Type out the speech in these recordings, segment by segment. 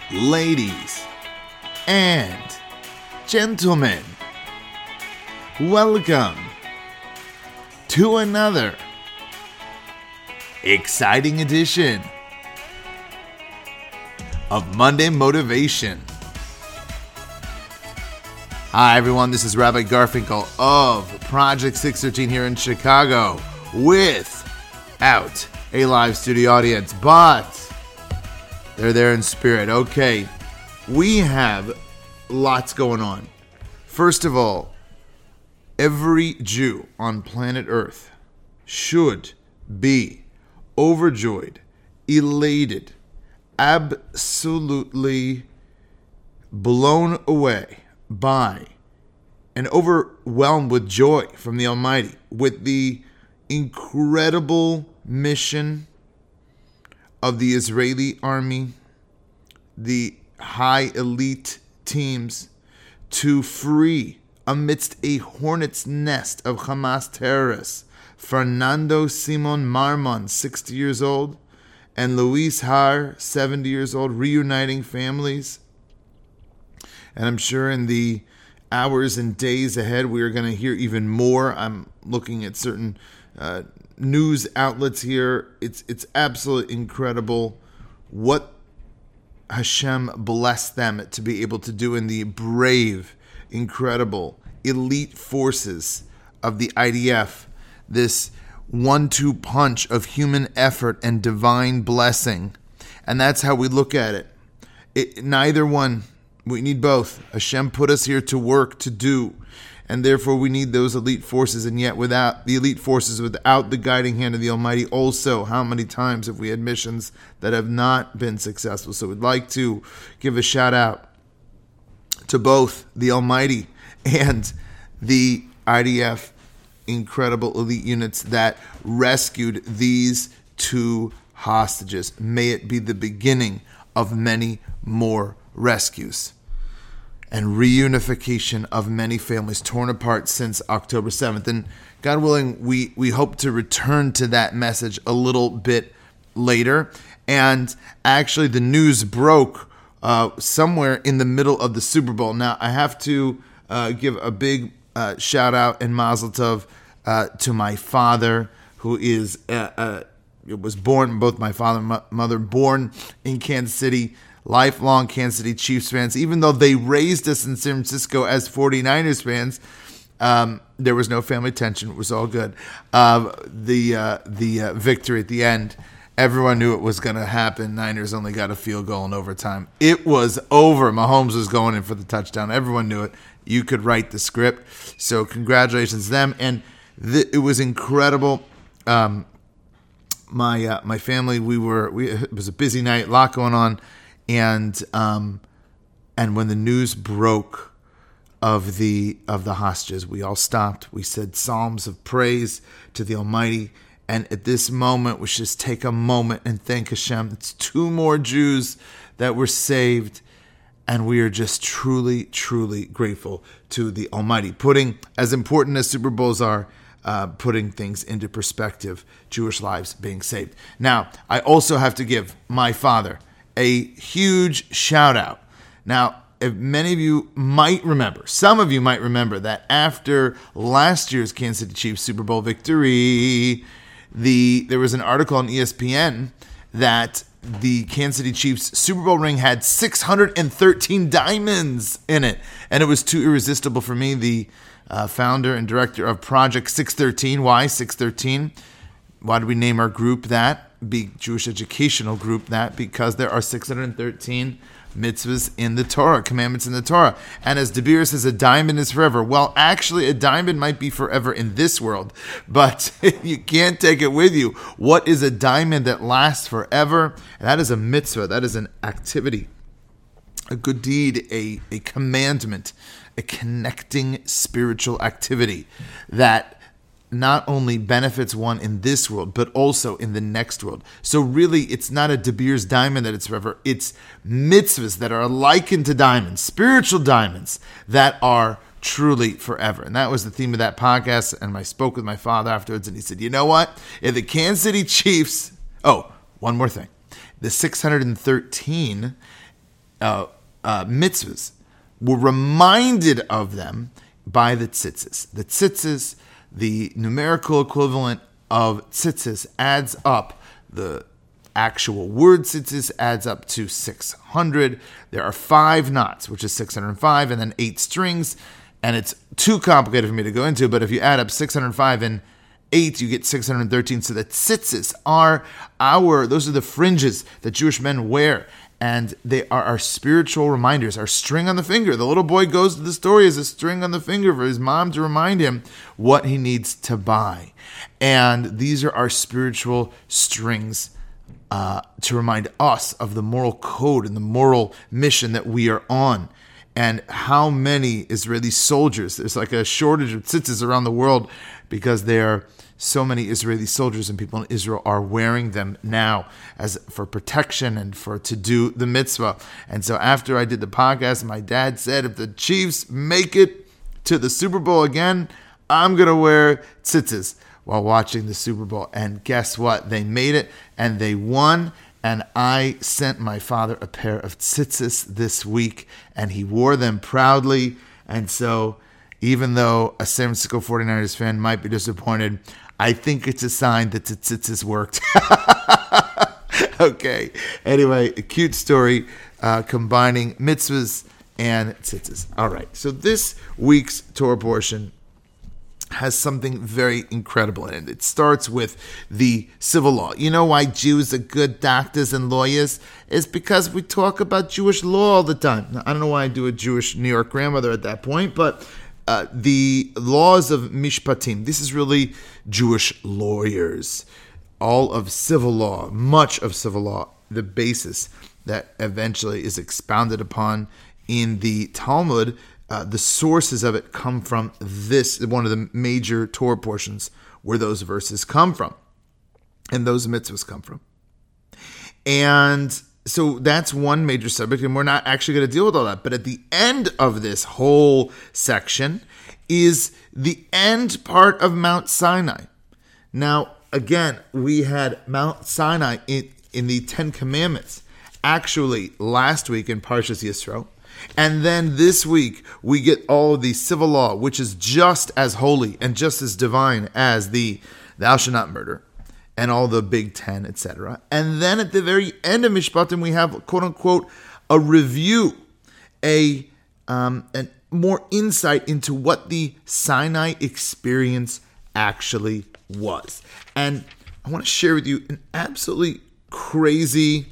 Ladies and gentlemen, welcome to another exciting edition of Monday Motivation. Hi everyone, this is Rabbi Garfinkel of Project 613 here in Chicago without a live studio audience, but they're there in spirit. Okay, we have lots going on. First of all, every Jew on planet Earth should be overjoyed, elated, absolutely blown away by and overwhelmed with joy from the Almighty, with the incredible mission of the Israeli army, the high elite teams, to free, amidst a hornet's nest of Hamas terrorists, Fernando Simon Marmon, 60 years old, and Luis Har, 70 years old, reuniting families. And I'm sure in the hours and days ahead, we are going to hear even more. I'm looking at certain news outlets here. It's absolutely incredible what Hashem blessed them to be able to do in the brave, incredible, elite forces of the IDF. This 1-2 punch of human effort and divine blessing. And that's how we look at it. Neither one. We need both. Hashem put us here to work, to do. And therefore we need those elite forces. And yet without the elite forces, without the guiding hand of the Almighty, also, how many times have we had missions that have not been successful? So we'd like to give a shout out to both the Almighty and the IDF incredible elite units that rescued these two hostages. May it be the beginning of many more rescues and reunification of many families torn apart since October 7th. And God willing, we hope to return to that message a little bit later. And actually, the news broke somewhere in the middle of the Super Bowl. Now, I have to give a big shout out and mazel tov to my father, who is was born, both my father and mother, born in Kansas City, lifelong Kansas City Chiefs fans. Even though they raised us in San Francisco as 49ers fans, there was no family tension. It was all good. The victory at the end, everyone knew it was going to happen. Niners only got a field goal in overtime. It was over. Mahomes was going in for the touchdown. Everyone knew it. You could write the script. So congratulations to them. And it was incredible. My family, it was a busy night, a lot going on. And when the news broke of the hostages, we all stopped. We said psalms of praise to the Almighty. And at this moment, we should just take a moment and thank Hashem. It's 2 more Jews that were saved. And we are just truly, truly grateful to the Almighty. Putting, as important as Super Bowls are, putting things into perspective, Jewish lives being saved. Now, I also have to give my father a huge shout out. Now, if many of you might remember, some of you might remember that after last year's Kansas City Chiefs Super Bowl victory, there was an article on ESPN that the Kansas City Chiefs Super Bowl ring had 613 diamonds in it. And it was too irresistible for me, the founder and director of Project 613. Why 613? Why did we name our group that? Jewish Educational Group that? Because there are 613 mitzvahs in the Torah, commandments in the Torah. And as De Beer says, a diamond is forever. Well, actually, a diamond might be forever in this world, but you can't take it with you. What is a diamond that lasts forever? And that is a mitzvah. That is an activity, a good deed, a commandment, a connecting spiritual activity that not only benefits one in this world, but also in the next world. So really, it's not a De Beers diamond that it's forever. It's mitzvahs that are likened to diamonds, spiritual diamonds that are truly forever. And that was the theme of that podcast. And I spoke with my father afterwards, and he said, you know what? If the Kansas City Chiefs... Oh, one more thing. The 613 mitzvahs were reminded of them by the tzitzis. The tzitzis, the numerical equivalent of tzitzis, adds up. The actual word tzitzis adds up to 600. There are 5 knots, which is 605, and then 8 strings. And it's too complicated for me to go into, but if you add up 605 and 8, you get 613. So the tzitzis those are the fringes that Jewish men wear. And they are our spiritual reminders, our string on the finger. The little boy goes to the store as a string on the finger for his mom to remind him what he needs to buy. And these are our spiritual strings to remind us of the moral code and the moral mission that we are on. And how many Israeli soldiers, there's like a shortage of tzitzis around the world because there are so many Israeli soldiers and people in Israel are wearing them now as for protection and to do the mitzvah. And so after I did the podcast, my dad said, if the Chiefs make it to the Super Bowl again, I'm going to wear tzitzis while watching the Super Bowl. And guess what? They made it and they won. And I sent my father a pair of tzitzis this week and he wore them proudly. And so even though a San Francisco 49ers fan might be disappointed, I think it's a sign that the tzitzis worked. Okay. Anyway, a cute story combining mitzvahs and tzitzis. All right. So this week's Torah portion has something very incredible in it. It starts with the civil law. You know why Jews are good doctors and lawyers? It's because we talk about Jewish law all the time. Now, I don't know why I do a Jewish New York grandmother at that point, but the laws of Mishpatim, this is really Jewish lawyers. All of civil law, much of civil law, the basis that eventually is expounded upon in the Talmud, the sources of it come from this, one of the major Torah portions where those verses come from and those mitzvahs come from. And so that's one major subject, and we're not actually going to deal with all that. But at the end of this whole section is the end part of Mount Sinai. Now, again, we had Mount Sinai in the Ten Commandments, actually last week in Parshas Yisro. And then this week, we get all of the civil law, which is just as holy and just as divine as the thou shalt not murder and all the Big Ten, etc. And then at the very end of Mishpatim, we have, quote unquote, a review, a more insight into what the Sinai experience actually was. And I want to share with you an absolutely crazy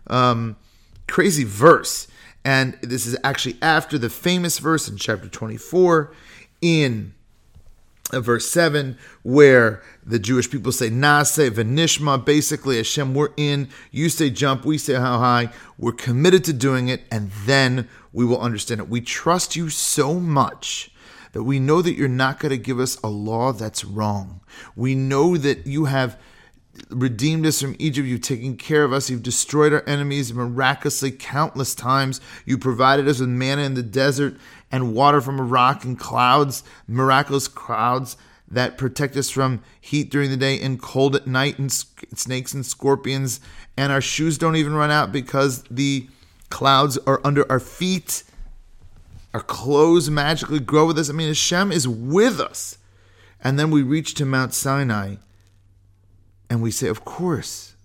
verse. And this is actually after the famous verse in chapter 24 in verse 7, where the Jewish people say, Nase v'nishma, basically, Hashem, we're in, you say jump, we say how high, we're committed to doing it, and then we will understand it. We trust you so much that we know that you're not going to give us a law that's wrong. We know that you have redeemed us from Egypt. You've taken care of us. You've destroyed our enemies miraculously countless times. You provided us with manna in the desert and water from a rock and clouds, miraculous clouds that protect us from heat during the day and cold at night, and snakes and scorpions. And our shoes don't even run out because the clouds are under our feet. Our clothes magically grow with us. I mean, Hashem is with us. And then we reach to Mount Sinai and we say, of course.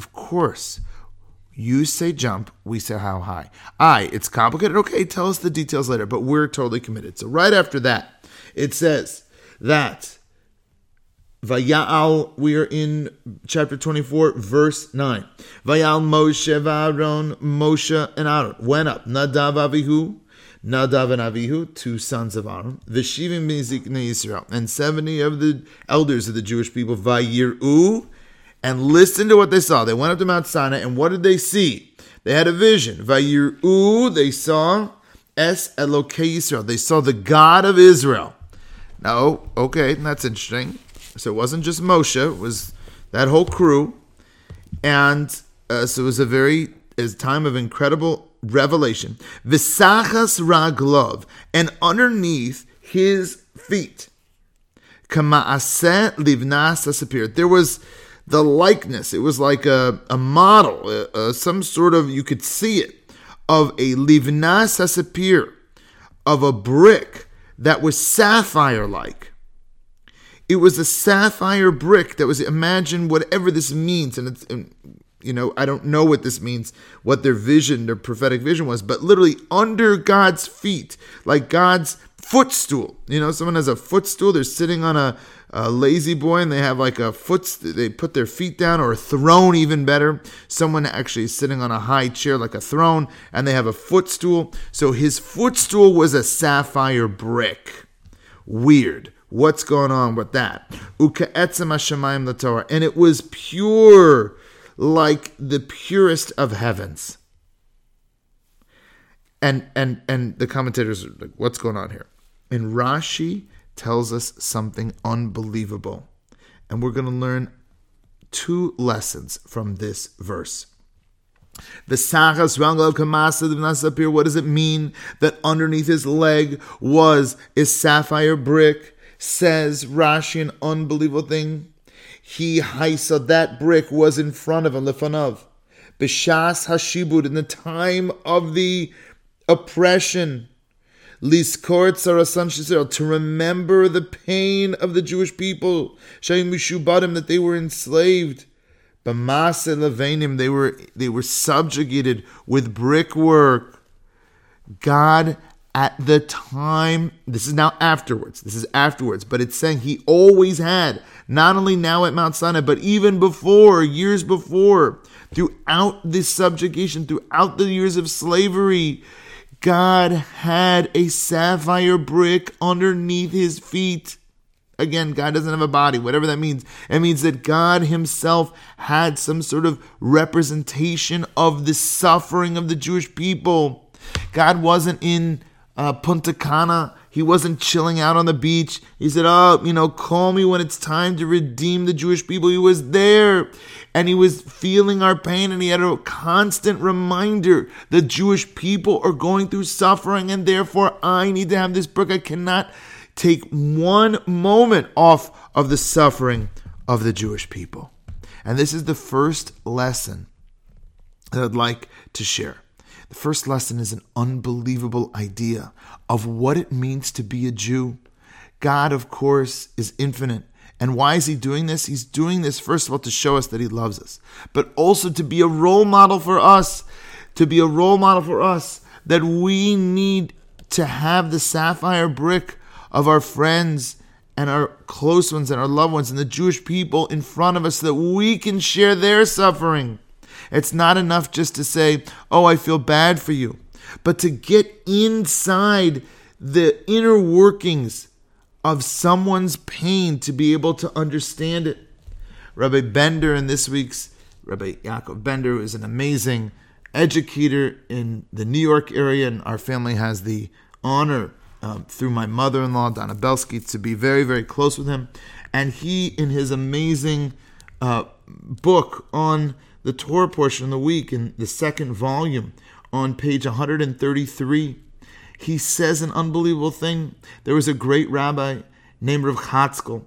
You say jump, we say how high. It's complicated. Okay, tell us the details later, but we're totally committed. So right after that, it says that Vayal, we are in chapter 24, verse 9. Vayal Moshe v'Aaron, Moshe and Aaron went up. Nadav and Avihu, 2 sons of Aaron. V'shivim b'nei Yisrael, and 70 of the elders of the Jewish people. Vayir'u, and listen to what they saw. They went up to Mount Sinai, and what did they see? They had a vision. Vayir'u, they saw Es Elokei Yisrael. They saw the God of Israel. Now, okay, that's interesting. So it wasn't just Moshe, it was that whole crew. And so it was a time of incredible revelation. Visachas raglov, and underneath his feet, Kama'aseh livnas appeared. There was the likeness. It was like a model, some sort of, you could see it, of a livnas hasapir, of a brick that was sapphire-like. It was a sapphire brick that was, imagine whatever this means, and I don't know what this means, what their vision, their prophetic vision was, but literally under God's feet, like God's footstool. Someone has a footstool, they're sitting on a lazy boy and they have like they put their feet down, or a throne, even better. Someone actually is sitting on a high chair like a throne and they have a footstool. So his footstool was a sapphire brick. Weird. What's going on with that? Uka'etzem hashamayim l'torah. And it was pure, like the purest of heavens. And the commentators are like, what's going on here? And Rashi tells us something unbelievable. And we're going to learn 2 lessons from this verse. What does it mean that underneath his leg was a sapphire brick? Says Rashi, an unbelievable thing. That brick was in front of him, lefanav. B'shas hashibud, in the time of the oppression. Liskor tzarasan sh'Yisrael, to remember the pain of the Jewish people. Shayim mishubadim, that they were enslaved. B'maseh levenim, they were subjugated with brickwork. God, at the time, this is afterwards, but it's saying he always had, not only now at Mount Sinai, but even before, years before, throughout this subjugation, throughout the years of slavery, God had a sapphire brick underneath his feet. Again, God doesn't have a body, whatever that means. It means that God himself had some sort of representation of the suffering of the Jewish people. God wasn't in Punta Cana. He wasn't chilling out on the beach. He said, call me when it's time to redeem the Jewish people. He was there and he was feeling our pain, and he had a constant reminder the Jewish people are going through suffering, and therefore I need to have this brick. I cannot take one moment off of the suffering of the Jewish people. And this is the first lesson that I'd like to share. The first lesson is an unbelievable idea of what it means to be a Jew. God, of course, is infinite. And why is he doing this? He's doing this, first of all, to show us that he loves us, but also to be a role model for us, that we need to have the sapphire brick of our friends and our close ones and our loved ones and the Jewish people in front of us so that we can share their suffering. It's not enough just to say, I feel bad for you, but to get inside the inner workings of someone's pain, to be able to understand it. Rabbi Bender, in this week's Rabbi Yaakov Bender, who is an amazing educator in the New York area, and our family has the honor through my mother-in-law, Donna Belsky, to be very, very close with him. And he, in his amazing book on the Torah portion of the week, in the second volume, on page 133, he says an unbelievable thing. There was a great rabbi named Rav Chatzkel,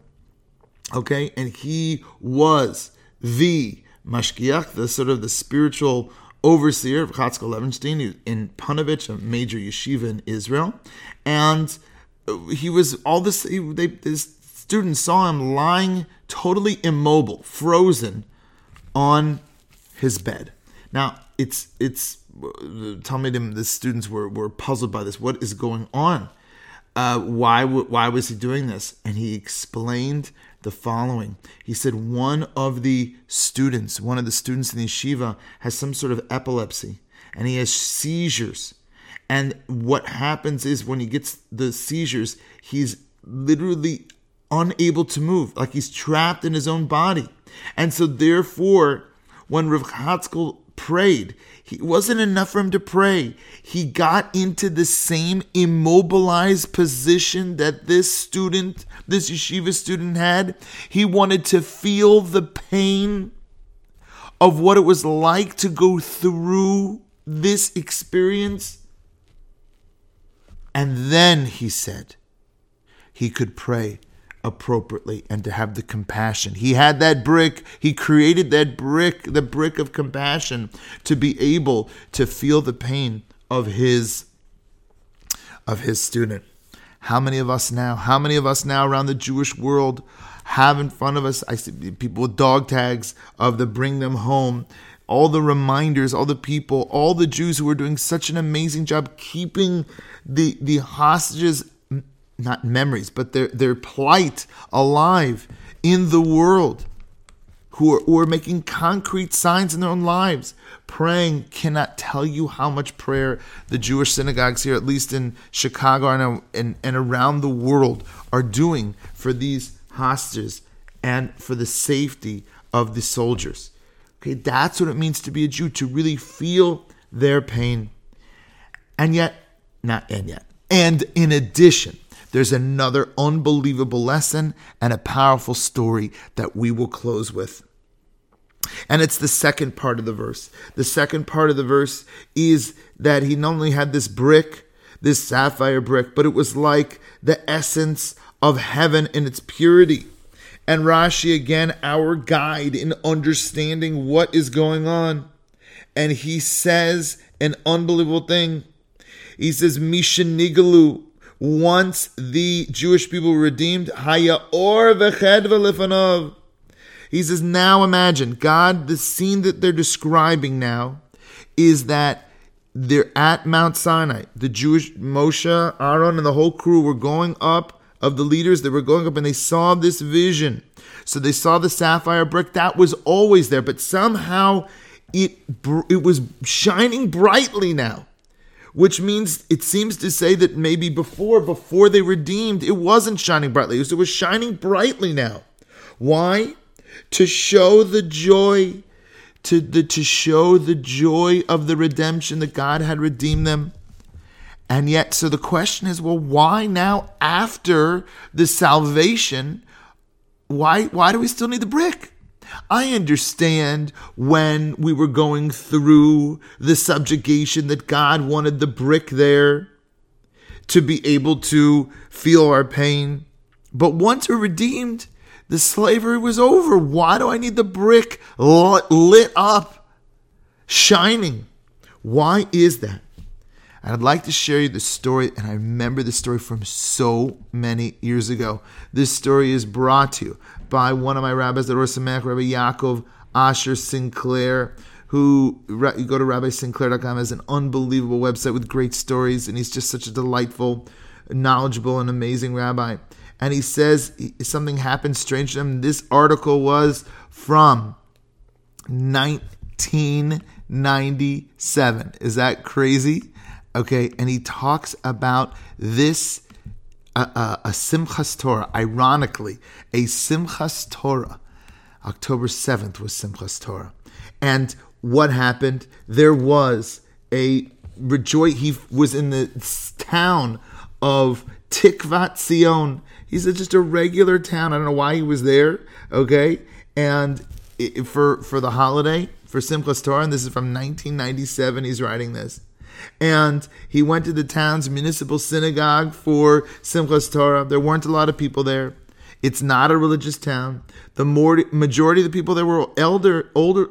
and he was the mashgiach, the sort of the spiritual overseer of Chatzkel Levenstein in Panovich, a major yeshiva in Israel, and he was all this. His students saw him lying totally immobile, frozen on his bed. Now, it's Talmidim, the students were puzzled by this. What is going on? Why was he doing this? And he explained the following. He said one of the students in the yeshiva has some sort of epilepsy, and he has seizures. And what happens is when he gets the seizures, he's literally unable to move, like he's trapped in his own body. And so therefore, when Rav Chatzkel prayed, it wasn't enough for him to pray. He got into the same immobilized position that this yeshiva student had. He wanted to feel the pain of what it was like to go through this experience. And then, he said, he could pray appropriately and to have the compassion. He had that brick. He created that brick, the brick of compassion, to be able to feel the pain of his student. How many of us now around the Jewish world have in front of us, I see people with dog tags of the Bring Them Home, all the reminders, all the people, all the Jews who are doing such an amazing job keeping the hostages, not memories, but their plight alive in the world, who are making concrete signs in their own lives, praying. Cannot tell you how much prayer the Jewish synagogues here, at least in Chicago and around the world, are doing for these hostages and for the safety of the soldiers. Okay, that's what it means to be a Jew, to really feel their pain. And in addition, there's another unbelievable lesson and a powerful story that we will close with. And it's the second part of the verse. The second part of the verse is that he not only had this brick, this sapphire brick, but it was like the essence of heaven in its purity. And Rashi, again, our guide in understanding what is going on. And he says an unbelievable thing. He says, Mishenigalu, once the Jewish people were redeemed, Haya or v'chedva lefanov. He says, now imagine, God, the scene that they're describing now is that they're at Mount Sinai. The Jewish Moshe, Aaron, and the whole crew were going up, of the leaders that were going up, and they saw this vision. So they saw the sapphire brick. That was always there, but somehow it was shining brightly now, which means it seems to say that maybe before they redeemed, it wasn't shining brightly. It was shining brightly now. Why? To show the joy, to show the joy of the redemption that God had redeemed them. And yet, so the question is, well, why now after the salvation, why do we still need the brick? I understand when we were going through the subjugation that God wanted the brick there to be able to feel our pain. But once we're redeemed, the slavery was over. Why do I need the brick lit up, shining? Why is that? And I'd like to share you the story, and I remember this story from so many years ago. This story is brought to you by one of my rabbis, the Rosh Hashanah, Rabbi Yaakov Asher Sinclair, who, you go to rabbiSinclair.com, has an unbelievable website with great stories, and he's just such a delightful, knowledgeable, and amazing rabbi. And he says something happened strange to him. This article was from 1997. Is that crazy? Okay, and he talks about this, a Simchas Torah. Ironically, a Simchas Torah. October 7th was Simchas Torah. And what happened? There was a rejoice. He was in the town of Tikvat Zion. He's just a regular town. I don't know why he was there, okay? And for the holiday, for Simchas Torah, and this is from 1997, he's writing this. And he went to the town's municipal synagogue for Simchas Torah. There weren't a lot of people there. It's not a religious town. The majority of the people there were elderly,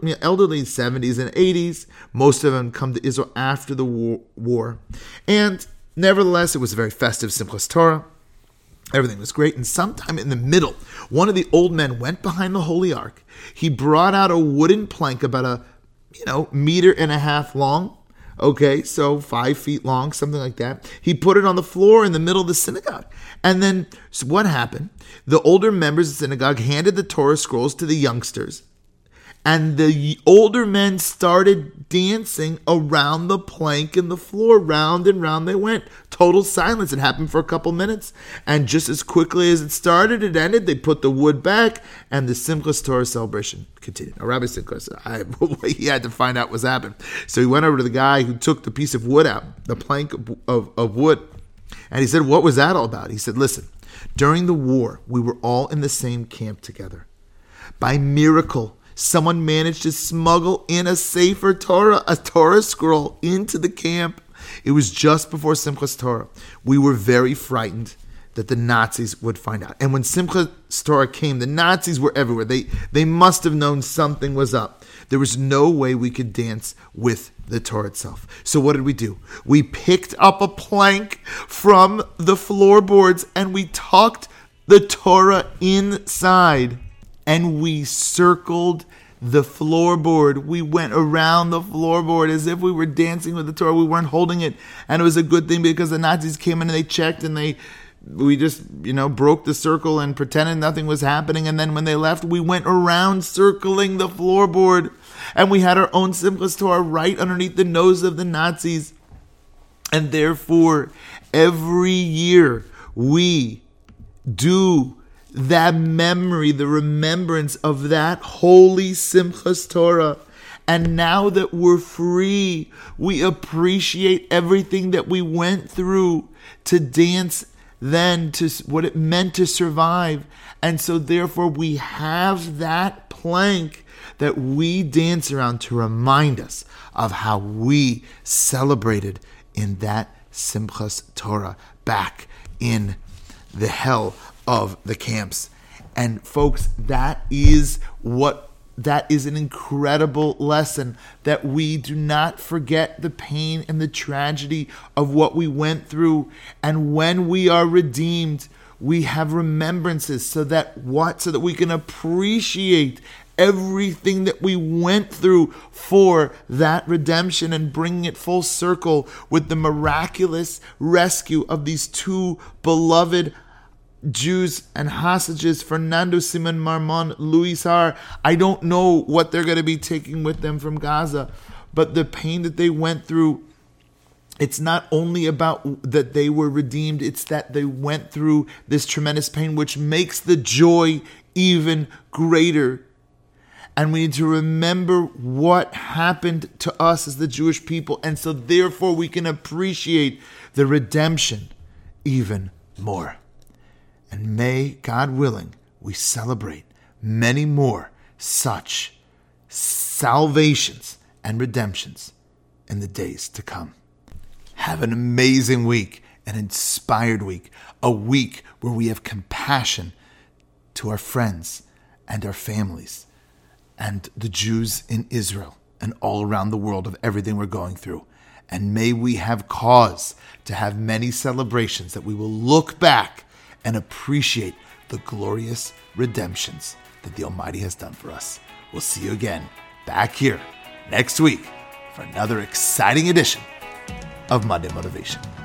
70s and 80s. Most of them come to Israel after the war. And nevertheless, it was a very festive Simchas Torah. Everything was great. And sometime in the middle, one of the old men went behind the Holy Ark. He brought out a wooden plank about a meter and a half long. Okay, so 5 feet long, something like that. He put it on the floor in the middle of the synagogue. And then, so what happened? The older members of the synagogue handed the Torah scrolls to the youngsters. And the older men started dancing around the plank in the floor. Round and round they went. Total silence. It happened for a couple minutes. And just as quickly as it started, it ended. They put the wood back, and the Simchas Torah celebration continued. Now, Rabbi Sinclair said, he had to find out what's happened. So he went over to the guy who took the piece of wood out, the plank of wood. And he said, what was that all about? He said, listen, during the war, we were all in the same camp together. By miracle, someone managed to smuggle in a Sefer Torah, a Torah scroll, into the camp. It was just before Simchas Torah. We were very frightened that the Nazis would find out. And when Simchas Torah came, the Nazis were everywhere. They must have known something was up, There was no way we could dance with the Torah itself. So what did we do? We picked up a plank from the floorboards and we tucked the Torah inside and we circled the floorboard. We went around the floorboard as if we were dancing with the Torah. We weren't holding it. And it was a good thing because the Nazis came in and they checked and we just, broke the circle and pretended nothing was happening. And then when they left, we went around circling the floorboard. And we had our own Simchas Torah right underneath the nose of the Nazis. And therefore, every year we do that memory, the remembrance of that holy Simchas Torah. And now that we're free, we appreciate everything that we went through to dance then, to what it meant to survive. And so therefore we have that plank that we dance around to remind us of how we celebrated in that Simchas Torah back in the hell of the camps. And folks, that is an incredible lesson, that we do not forget the pain and the tragedy of what we went through. And when we are redeemed, we have remembrances so that we can appreciate everything that we went through for that redemption and bringing it full circle with the miraculous rescue of these two beloved Jews and hostages, Fernando Simon Marmon, Luis Har. I don't know what they're going to be taking with them from Gaza, but the pain that they went through, it's not only about that they were redeemed, it's that they went through this tremendous pain, which makes the joy even greater. And we need to remember what happened to us as the Jewish people, and so therefore we can appreciate the redemption even more. And may, God willing, we celebrate many more such salvations and redemptions in the days to come. Have an amazing week, an inspired week, a week where we have compassion to our friends and our families and the Jews in Israel and all around the world of everything we're going through. And may we have cause to have many celebrations that we will look back and appreciate the glorious redemptions that the Almighty has done for us. We'll see you again back here next week for another exciting edition of Monday Motivation.